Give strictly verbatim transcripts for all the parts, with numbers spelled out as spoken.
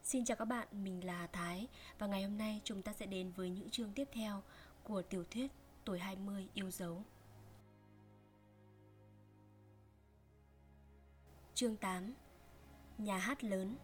Xin chào các bạn, mình là Hà Thái và ngày hôm nay chúng ta sẽ đến với những chương tiếp theo của tiểu thuyết Tuổi hai mươi yêu dấu. Chương tám. Nhà hát lớn.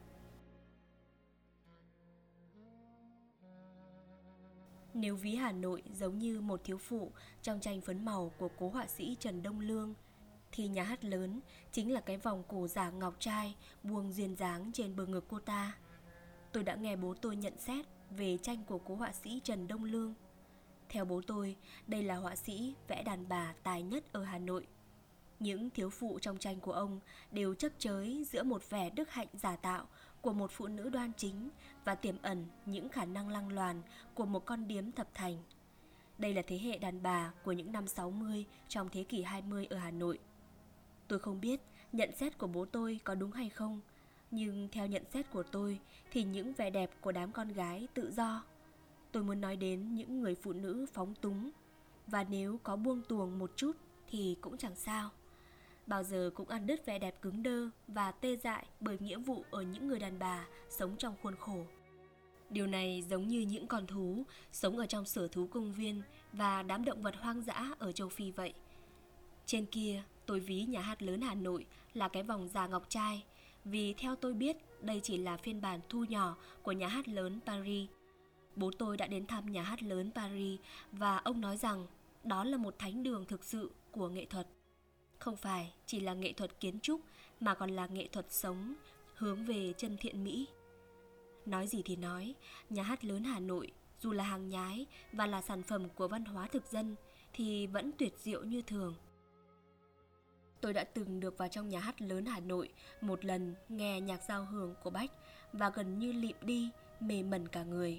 Nếu ví Hà Nội giống như một thiếu phụ trong tranh phấn màu của cố họa sĩ Trần Đông Lương, thì nhà hát lớn chính là cái vòng cổ giả ngọc trai buông duyên dáng trên bờ ngực cô ta. Tôi đã nghe bố tôi nhận xét về tranh của cố họa sĩ Trần Đông Lương. Theo bố tôi, đây là họa sĩ vẽ đàn bà tài nhất ở Hà Nội. Những thiếu phụ trong tranh của ông đều chấp chới giữa một vẻ đức hạnh giả tạo của một phụ nữ đoan chính và tiềm ẩn những khả năng lăng loàn của một con điếm thập thành. Đây là thế hệ đàn bà của những năm sáu mươi trong thế kỷ hai mươi ở Hà Nội. Tôi không biết nhận xét của bố tôi có đúng hay không, nhưng theo nhận xét của tôi thì những vẻ đẹp của đám con gái tự do. Tôi muốn nói đến những người phụ nữ phóng túng, và nếu có buông tuồng một chút thì cũng chẳng sao. Bao giờ cũng ăn đứt vẻ đẹp cứng đơ và tê dại bởi nghĩa vụ ở những người đàn bà sống trong khuôn khổ. Điều này giống như những con thú sống ở trong sở thú công viên và đám động vật hoang dã ở châu Phi vậy. Trên kia, tôi ví nhà hát lớn Hà Nội là cái vòng già ngọc trai, vì theo tôi biết đây chỉ là phiên bản thu nhỏ của nhà hát lớn Paris. Bố tôi đã đến thăm nhà hát lớn Paris và ông nói rằng đó là một thánh đường thực sự của nghệ thuật. Không phải chỉ là nghệ thuật kiến trúc mà còn là nghệ thuật sống, hướng về chân thiện mỹ. Nói gì thì nói, nhà hát lớn Hà Nội dù là hàng nhái và là sản phẩm của văn hóa thực dân thì vẫn tuyệt diệu như thường. Tôi đã từng được vào trong nhà hát lớn Hà Nội một lần nghe nhạc giao hưởng của Bach và gần như lịm đi, mê mẩn cả người.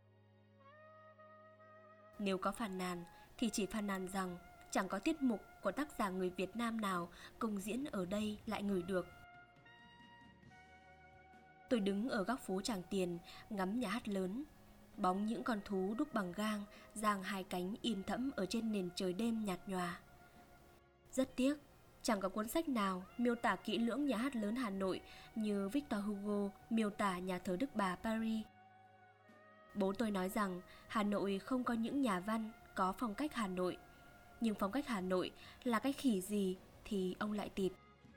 Nếu có phàn nàn thì chỉ phàn nàn rằng chẳng có tiết mục của tác giả người Việt Nam nào công diễn ở đây lại ngửi được. Tôi đứng ở góc phố Tràng Tiền ngắm nhà hát lớn. Bóng những con thú đúc bằng gang giang hai cánh im thẫm ở trên nền trời đêm nhạt nhòa. Rất tiếc, chẳng có cuốn sách nào miêu tả kỹ lưỡng nhà hát lớn Hà Nội như Victor Hugo miêu tả nhà thờ Đức Bà Paris. Bố tôi nói rằng Hà Nội không có những nhà văn có phong cách Hà Nội, nhưng phong cách Hà Nội là cái khỉ gì thì ông lại tịt.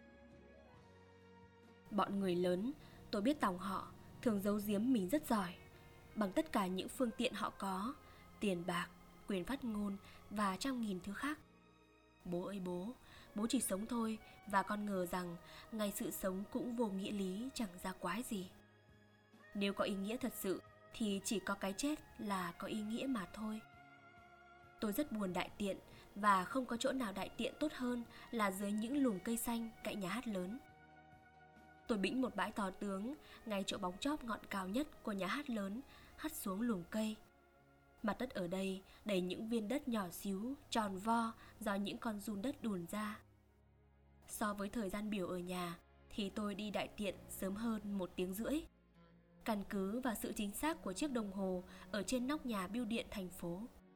Bọn người lớn, tôi biết tòng họ, thường giấu giếm mình rất giỏi, bằng tất cả những phương tiện họ có, tiền bạc, quyền phát ngôn và trăm nghìn thứ khác. Bố ơi bố, bố chỉ sống thôi và con ngờ rằng ngày sự sống cũng vô nghĩa lý chẳng ra quái gì. Nếu có ý nghĩa thật sự thì chỉ có cái chết là có ý nghĩa mà thôi. Tôi rất buồn đại tiện và không có chỗ nào đại tiện tốt hơn là dưới những lùm cây xanh cạnh nhà hát lớn. Tôi bĩnh một bãi to tướng ngay chỗ bóng chóp ngọn cao nhất của nhà hát lớn hắt xuống lùm cây. Mặt đất ở đây đầy những viên đất nhỏ xíu, tròn vo do những con giun đất đùn ra. So với thời gian biểu ở nhà thì tôi đi đại tiện sớm hơn một tiếng rưỡi. Căn cứ vào sự chính xác của chiếc đồng hồ ở trên nóc nhà bưu điện thành phố.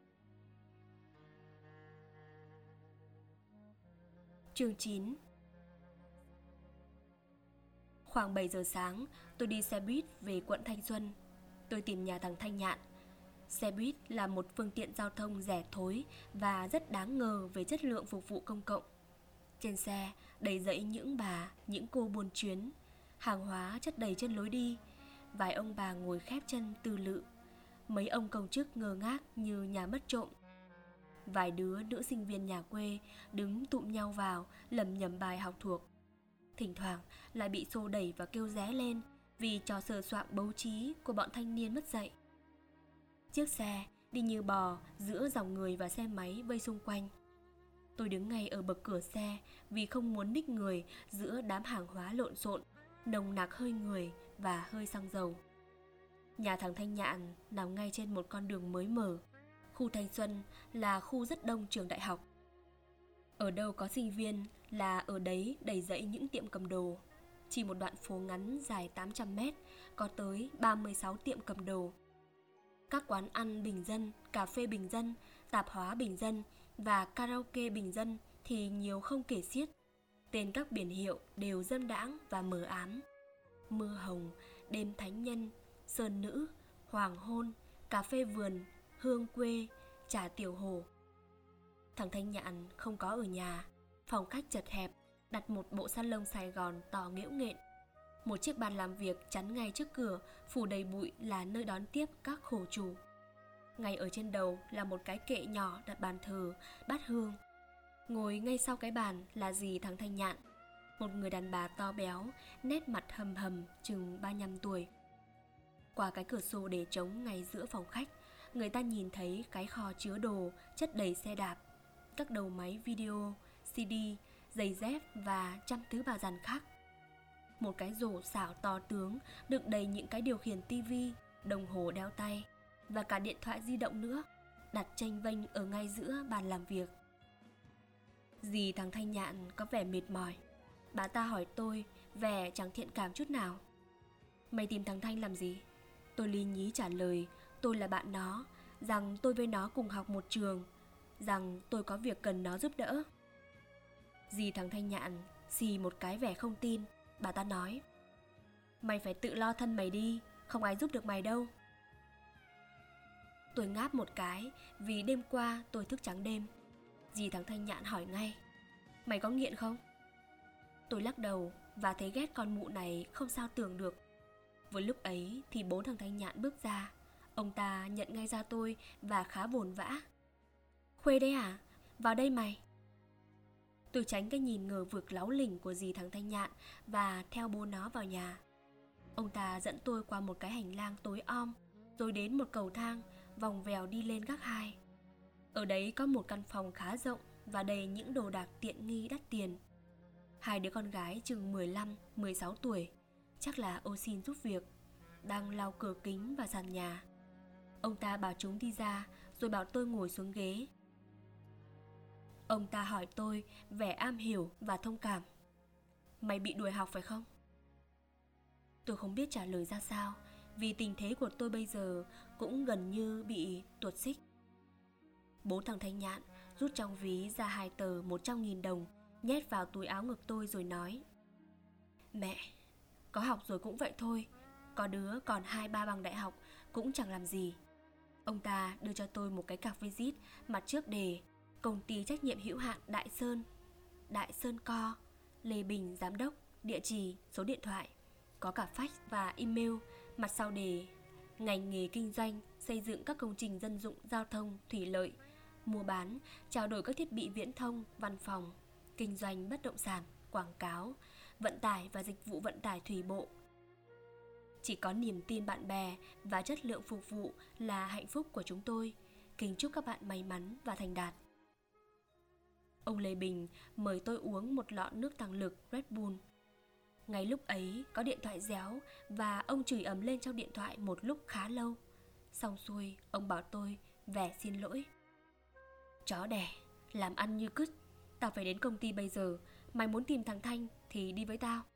Chương chín. Khoảng bảy giờ sáng, tôi đi xe buýt về quận Thanh Xuân. Tôi tìm nhà thằng Thanh Nhạn. Xe buýt là một phương tiện giao thông rẻ thối và rất đáng ngờ về chất lượng phục vụ công cộng. Trên xe đầy dẫy những bà, những cô buôn chuyến. Hàng hóa chất đầy trên lối đi. Vài ông bà ngồi khép chân tư lự. Mấy ông công chức ngơ ngác như nhà mất trộm. Vài đứa nữ sinh viên nhà quê đứng tụm nhau vào lẩm nhẩm bài học thuộc. Thỉnh thoảng lại bị xô đẩy và kêu ré lên vì trò sờ soạng bấu trí của bọn thanh niên mất dạy. Chiếc xe đi như bò giữa dòng người và xe máy vây xung quanh. Tôi đứng ngay ở bậc cửa xe vì không muốn ních người giữa đám hàng hóa lộn xộn, nồng nặc hơi người và hơi xăng dầu. Nhà thằng Thanh Nhạn nằm ngay trên một con đường mới mở. Khu Thanh Xuân là khu rất đông trường đại học. Ở đâu có sinh viên là ở đấy đầy dẫy những tiệm cầm đồ. Chỉ một đoạn phố ngắn dài tám trăm mét có tới ba mươi sáu tiệm cầm đồ. Các quán ăn bình dân, cà phê bình dân, tạp hóa bình dân và karaoke bình dân thì nhiều không kể xiết. Tên các biển hiệu đều dâm đãng và mờ ám. Mưa hồng, đêm thánh nhân, sơn nữ, hoàng hôn, cà phê vườn, hương quê, trà tiểu hồ. Thằng Thanh Nhạn không có ở nhà. Phòng khách chật hẹp, đặt một bộ salon Sài Gòn to nghễu nghện. Một chiếc bàn làm việc chắn ngay trước cửa, phủ đầy bụi là nơi đón tiếp các khổ chủ. Ngay ở trên đầu là một cái kệ nhỏ đặt bàn thờ, bát hương. Ngồi ngay sau cái bàn là dì thằng Thanh Nhạn, một người đàn bà to béo, nét mặt hầm hầm, chừng ba mươi lăm tuổi. Qua cái cửa sổ để trống ngay giữa phòng khách, người ta nhìn thấy cái kho chứa đồ chất đầy xe đạp, các đầu máy video, xê đê, giày dép và trăm thứ bà dàn khác. Một cái rổ xảo to tướng đựng đầy những cái điều khiển tivi, đồng hồ đeo tay và cả điện thoại di động nữa, đặt chênh vênh ở ngay giữa bàn làm việc. Dì thằng Thanh Nhạn có vẻ mệt mỏi. Bà ta hỏi tôi, vẻ chẳng thiện cảm chút nào. Mày tìm thằng Thanh làm gì? Tôi lý nhí trả lời tôi là bạn nó, rằng tôi với nó cùng học một trường, rằng tôi có việc cần nó giúp đỡ. Dì thằng Thanh Nhạn xì một cái vẻ không tin. Bà ta nói, mày phải tự lo thân mày đi, không ai giúp được mày đâu. Tôi ngáp một cái vì đêm qua tôi thức trắng đêm. Dì thằng Thanh Nhạn hỏi ngay, mày có nghiện không? Tôi lắc đầu và thấy ghét con mụ này không sao tưởng được. Vừa lúc ấy thì bố thằng Thanh Nhạn bước ra. Ông ta nhận ngay ra tôi và khá vồn vã. Khuê đấy à? Vào đây mày. Tôi tránh cái nhìn ngờ vực láu lỉnh của dì thằng Thanh Nhạn và theo bố nó vào nhà. Ông ta dẫn tôi qua một cái hành lang tối om, rồi đến một cầu thang, vòng vèo đi lên gác hai. Ở đấy có một căn phòng khá rộng và đầy những đồ đạc tiện nghi đắt tiền. Hai đứa con gái chừng mười lăm, mười sáu tuổi, chắc là ô xin giúp việc, đang lau cửa kính và sàn nhà. Ông ta bảo chúng đi ra, rồi bảo tôi ngồi xuống ghế. Ông ta hỏi tôi vẻ am hiểu và thông cảm. Mày bị đuổi học phải không? Tôi không biết trả lời ra sao, vì tình thế của tôi bây giờ cũng gần như bị tuột xích. Bố thằng Thanh Nhạn rút trong ví ra hai tờ một trăm nghìn đồng, nhét vào túi áo ngực tôi rồi nói, mẹ, có học rồi cũng vậy thôi, có đứa còn hai ba bằng đại học cũng chẳng làm gì. Ông ta đưa cho tôi một cái cạc visit, mặt trước đề công ty trách nhiệm hữu hạn Đại Sơn, Đại Sơn Co, Lê Bình giám đốc, địa chỉ, số điện thoại, có cả fax và email. Mặt sau đề ngành nghề kinh doanh, xây dựng các công trình dân dụng, giao thông, thủy lợi, mua bán, trao đổi các thiết bị viễn thông, văn phòng, kinh doanh bất động sản, quảng cáo, vận tải và dịch vụ vận tải thủy bộ. Chỉ có niềm tin bạn bè và chất lượng phục vụ là hạnh phúc của chúng tôi. Kính chúc các bạn may mắn và thành đạt. Ông Lê Bình mời tôi uống một lọ nước tăng lực Red Bull. Ngay lúc ấy có điện thoại réo và ông chửi ầm lên trong điện thoại một lúc khá lâu. Xong xuôi ông bảo tôi vẻ xin lỗi. Chó đẻ, làm ăn như cứt. Tao phải đến công ty bây giờ. Mày muốn tìm thằng Thanh thì đi với tao.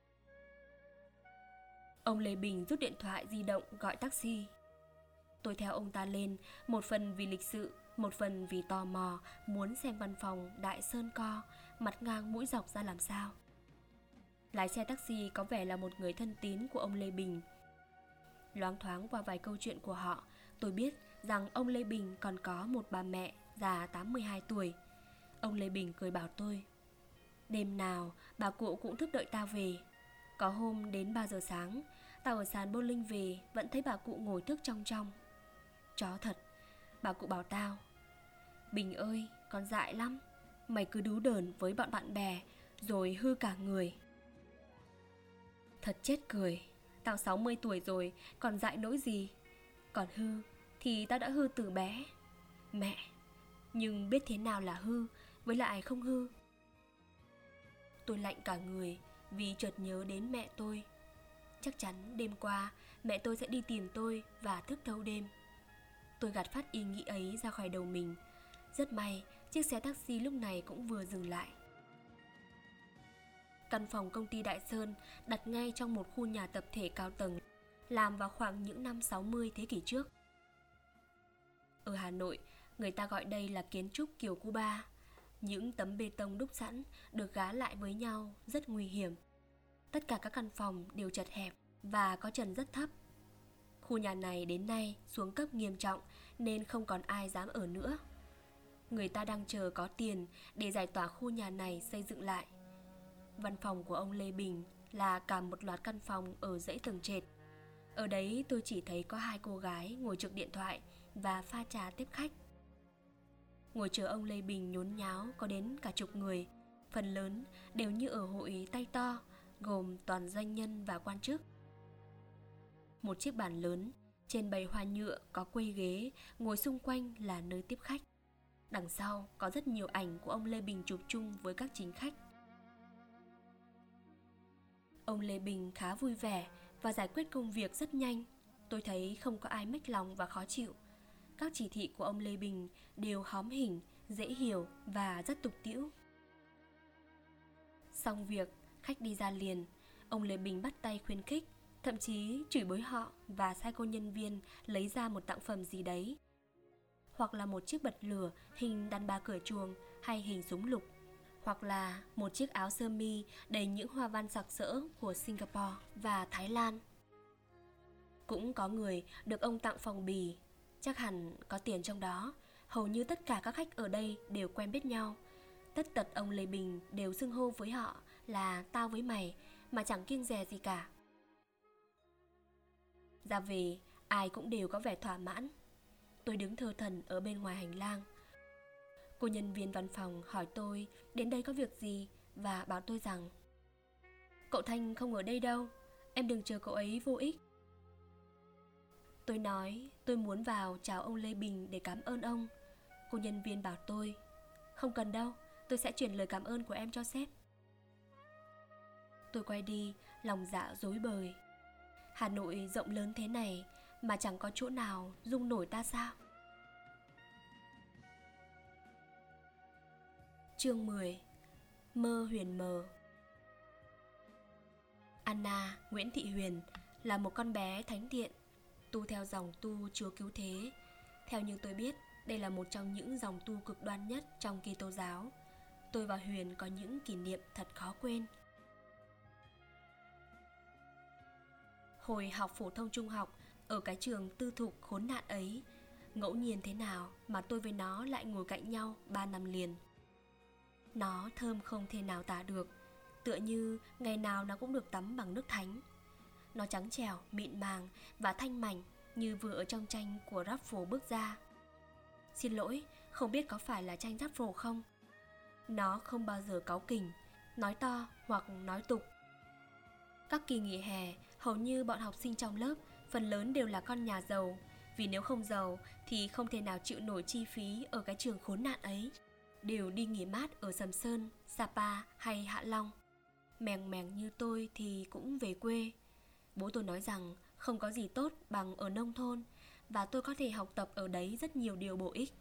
Ông Lê Bình rút điện thoại di động gọi taxi. Tôi theo ông ta lên, một phần vì lịch sự, một phần vì tò mò, muốn xem văn phòng Đại Sơn Co, mặt ngang mũi dọc ra làm sao. Lái xe taxi có vẻ là một người thân tín của ông Lê Bình. Loáng thoáng qua vài câu chuyện của họ, tôi biết rằng ông Lê Bình còn có một bà mẹ già tám mươi hai tuổi. Ông Lê Bình cười bảo tôi, đêm nào bà cụ cũng thức đợi tao về. Có hôm đến ba giờ sáng, tao ở sàn bowling về vẫn thấy bà cụ ngồi thức trong trong. Chó thật. Bà cụ bảo tao, Bình ơi, con dại lắm. Mày cứ đú đờn với bọn bạn bè rồi hư cả người. Thật chết cười. Tao sáu mươi tuổi rồi, còn dại nỗi gì. Còn hư thì tao đã hư từ bé. Mẹ, nhưng biết thế nào là hư với lại không hư. Tôi lạnh cả người vì chợt nhớ đến mẹ tôi. Chắc chắn đêm qua mẹ tôi sẽ đi tìm tôi và thức thâu đêm. Tôi gạt phát ý nghĩ ấy ra khỏi đầu mình. Rất may chiếc xe taxi lúc này cũng vừa dừng lại. Căn phòng công ty Đại Sơn đặt ngay trong một khu nhà tập thể cao tầng, làm vào khoảng những năm sáu mươi thế kỷ trước. Ở Hà Nội, người ta gọi đây là kiến trúc kiểu Cuba. Những tấm bê tông đúc sẵn được gá lại với nhau rất nguy hiểm. Tất cả các căn phòng đều chật hẹp, và có trần rất thấp. Khu nhà này đến nay xuống cấp nghiêm trọng nên không còn ai dám ở nữa. Người ta đang chờ có tiền để giải tỏa khu nhà này xây dựng lại. Văn phòng của ông Lê Bình là cả một loạt căn phòng ở dãy tầng trệt. Ở đấy tôi chỉ thấy có hai cô gái ngồi trực điện thoại và pha trà tiếp khách. Ngồi chờ ông Lê Bình nhốn nháo có đến cả chục người, phần lớn đều như ở hội tay to, gồm toàn doanh nhân và quan chức. Một chiếc bàn lớn, trên bày hoa nhựa có quây ghế, ngồi xung quanh là nơi tiếp khách. Đằng sau có rất nhiều ảnh của ông Lê Bình chụp chung với các chính khách. Ông Lê Bình khá vui vẻ và giải quyết công việc rất nhanh. Tôi thấy không có ai mếch lòng và khó chịu. Các chỉ thị của ông Lê Bình đều hóm hỉnh, dễ hiểu và rất tục tĩu. Xong việc, khách đi ra liền. Ông Lê Bình bắt tay khuyến khích, thậm chí chửi bới họ và sai cô nhân viên lấy ra một tặng phẩm gì đấy, hoặc là một chiếc bật lửa hình đàn bà cửa chuồng hay hình súng lục, hoặc là một chiếc áo sơ mi đầy những hoa văn sặc sỡ của Singapore và Thái Lan. Cũng có người được ông tặng phong bì, chắc hẳn có tiền trong đó. Hầu như tất cả các khách ở đây đều quen biết nhau. Tất tật ông Lê Bình đều xưng hô với họ là tao với mày, mà chẳng kiêng dè gì cả. Ra về, ai cũng đều có vẻ thỏa mãn. Tôi đứng thơ thẩn ở bên ngoài hành lang. Cô nhân viên văn phòng hỏi tôi đến đây có việc gì và bảo tôi rằng cậu Thanh không ở đây đâu, em đừng chờ cậu ấy vô ích. Tôi nói tôi muốn vào chào ông Lê Bình để cảm ơn ông. Cô nhân viên bảo tôi không cần đâu, tôi sẽ chuyển lời cảm ơn của em cho sếp. Tôi quay đi, lòng dạ rối bời. Hà Nội rộng lớn thế này mà chẳng có chỗ nào dung nổi ta sao? Chương mười. Mơ huyền mờ. Anna Nguyễn Thị Huyền là một con bé thánh thiện, tu theo dòng tu Chúa Cứu Thế. Theo như tôi biết, đây là một trong những dòng tu cực đoan nhất trong Kitô giáo. Tôi và Huyền có những kỷ niệm thật khó quên. Hồi học phổ thông trung học ở cái trường tư thục khốn nạn ấy, ngẫu nhiên thế nào mà tôi với nó lại ngồi cạnh nhau ba năm liền. Nó thơm không thể nào tả được, tựa như ngày nào nó cũng được tắm bằng nước thánh. Nó trắng trẻo, mịn màng và thanh mảnh như vừa ở trong tranh của Raphael bước ra. Xin lỗi, không biết có phải là tranh Raphael không? Nó không bao giờ cáu kỉnh, nói to hoặc nói tục. Các kỳ nghỉ hè, hầu như bọn học sinh trong lớp phần lớn đều là con nhà giàu, vì nếu không giàu thì không thể nào chịu nổi chi phí ở cái trường khốn nạn ấy. Đều đi nghỉ mát ở Sầm Sơn, Sapa hay Hạ Long. Mèng mèng như tôi thì cũng về quê. Bố tôi nói rằng không có gì tốt bằng ở nông thôn, và tôi có thể học tập ở đấy rất nhiều điều bổ ích.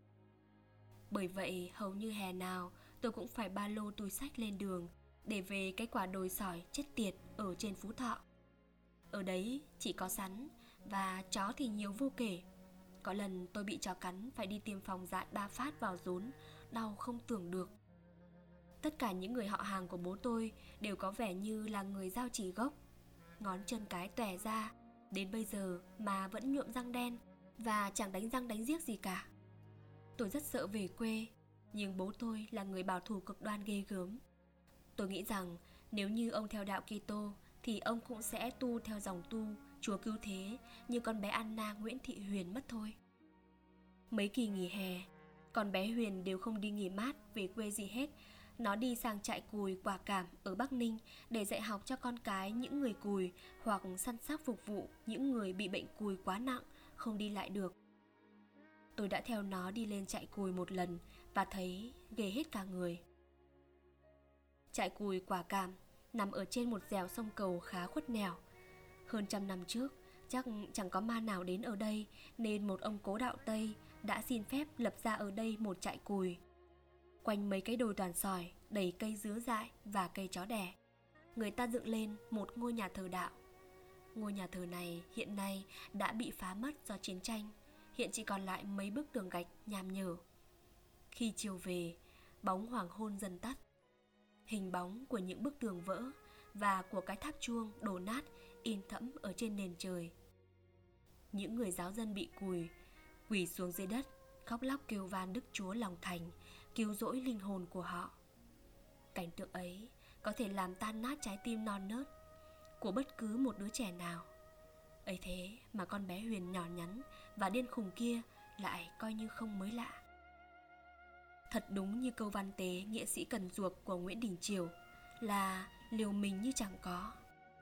Bởi vậy hầu như hè nào tôi cũng phải ba lô túi xách lên đường để về cái quả đồi sỏi chết tiệt ở trên Phú Thọ. Ở đấy chỉ có sắn, và chó thì nhiều vô kể. Có lần tôi bị chó cắn phải đi tiêm phòng dại ba phát vào rốn, đau không tưởng được. Tất cả những người họ hàng của bố tôi đều có vẻ như là người giao chỉ gốc. Ngón chân cái tòe ra, đến bây giờ mà vẫn nhuộm răng đen, và chẳng đánh răng đánh riếc gì cả. Tôi rất sợ về quê, nhưng bố tôi là người bảo thủ cực đoan ghê gớm. Tôi nghĩ rằng nếu như ông theo đạo Kitô thì ông cũng sẽ tu theo dòng tu Chúa Cứu Thế như con bé Anna Nguyễn Thị Huyền mất thôi. Mấy kỳ nghỉ hè, con bé Huyền đều không đi nghỉ mát về quê gì hết. Nó đi sang trại cùi Quả Cảm ở Bắc Ninh để dạy học cho con cái những người cùi, hoặc săn sóc phục vụ những người bị bệnh cùi quá nặng, không đi lại được. Tôi đã theo nó đi lên trại cùi một lần và thấy ghê hết cả người. Trại cùi Quả Cảm nằm ở trên một dẻo sông cầu khá khuất nẻo. Hơn trăm năm trước, chắc chẳng có ma nào đến ở đây, nên một ông cố đạo Tây đã xin phép lập ra ở đây một trại cùi. Quanh mấy cái đồi toàn sỏi, đầy cây dứa dại và cây chó đẻ, người ta dựng lên một ngôi nhà thờ đạo. Ngôi nhà thờ này hiện nay đã bị phá mất do chiến tranh, hiện chỉ còn lại mấy bức tường gạch nham nhở. Khi chiều về, bóng hoàng hôn dần tắt. Hình bóng của những bức tường vỡ và của cái tháp chuông đổ nát in thẫm ở trên nền trời. Những người giáo dân bị cùi quỳ xuống dưới đất, khóc lóc kêu van Đức Chúa lòng thành cứu rỗi linh hồn của họ. Cảnh tượng ấy có thể làm tan nát trái tim non nớt của bất cứ một đứa trẻ nào. Ấy thế mà con bé Huyền nhỏ nhắn và điên khùng kia lại coi như không mới lạ. Thật đúng như câu văn tế nghĩa sĩ Cần Duộc của Nguyễn Đình Chiểu là liều mình như chẳng có.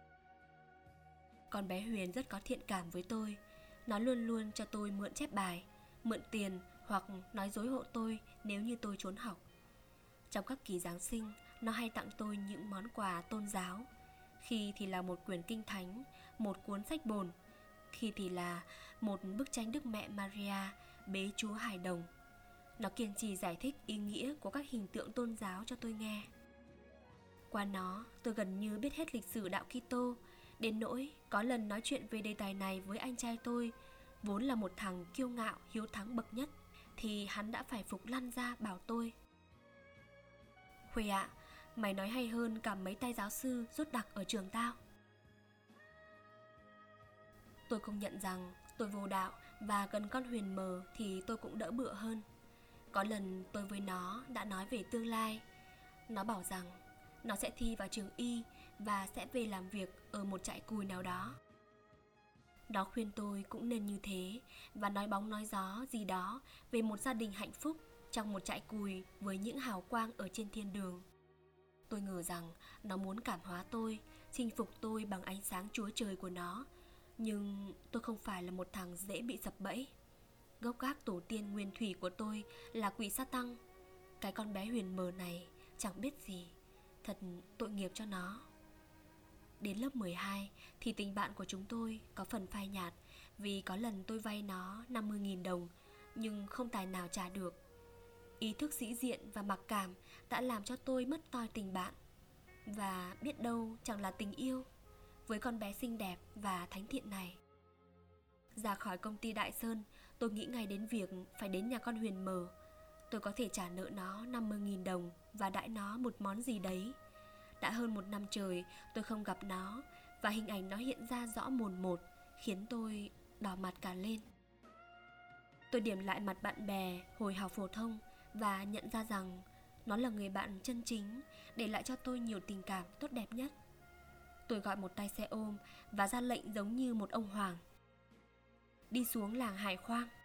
Con bé Huyền rất có thiện cảm với tôi. Nó luôn luôn cho tôi mượn chép bài, mượn tiền hoặc nói dối hộ tôi nếu như tôi trốn học. Trong các kỳ Giáng sinh, nó hay tặng tôi những món quà tôn giáo. Khi thì là một quyển kinh thánh, một cuốn sách bồn, khi thì là một bức tranh Đức Mẹ Maria bế Chúa hài đồng. Nó kiên trì giải thích ý nghĩa của các hình tượng tôn giáo cho tôi nghe. Qua nó, tôi gần như biết hết lịch sử đạo Kitô, đến nỗi có lần nói chuyện về đề tài này với anh trai tôi, vốn là một thằng kiêu ngạo hiếu thắng bậc nhất, thì hắn đã phải phục lăn ra bảo tôi: Huệ ạ, mày nói hay hơn cả mấy tay giáo sư rút đặc ở trường tao. Tôi công nhận rằng tôi vô đạo và gần con Huyền mờ thì tôi cũng đỡ bựa hơn. Có lần tôi với nó đã nói về tương lai. Nó bảo rằng nó sẽ thi vào trường y và sẽ về làm việc ở một trại cùi nào đó. Nó khuyên tôi cũng nên như thế và nói bóng nói gió gì đó về một gia đình hạnh phúc trong một trại cùi với những hào quang ở trên thiên đường. Tôi ngờ rằng nó muốn cảm hóa tôi, chinh phục tôi bằng ánh sáng Chúa trời của nó. Nhưng tôi không phải là một thằng dễ bị sập bẫy. Gốc gác tổ tiên nguyên thủy của tôi là quỷ sa tăng. Cái con bé Huyền mờ này chẳng biết gì. Thật tội nghiệp cho nó. Đến lớp mười hai thì tình bạn của chúng tôi có phần phai nhạt, vì có lần tôi vay nó năm mươi nghìn đồng nhưng không tài nào trả được. Ý thức sĩ diện và mặc cảm đã làm cho tôi mất toi tình bạn. Và biết đâu chẳng là tình yêu với con bé xinh đẹp và thánh thiện này. Ra khỏi công ty Đại Sơn, tôi nghĩ ngay đến việc phải đến nhà con Huyền mờ. Tôi có thể trả nợ nó năm mươi nghìn đồng và đãi nó một món gì đấy. Đã hơn một năm trời tôi không gặp nó, và hình ảnh nó hiện ra rõ mồn một, khiến tôi đỏ mặt cả lên. Tôi điểm lại mặt bạn bè hồi học phổ thông và nhận ra rằng nó là người bạn chân chính, để lại cho tôi nhiều tình cảm tốt đẹp nhất. Tôi gọi một tay xe ôm và ra lệnh giống như một ông hoàng: Đi xuống làng Hải Khoang.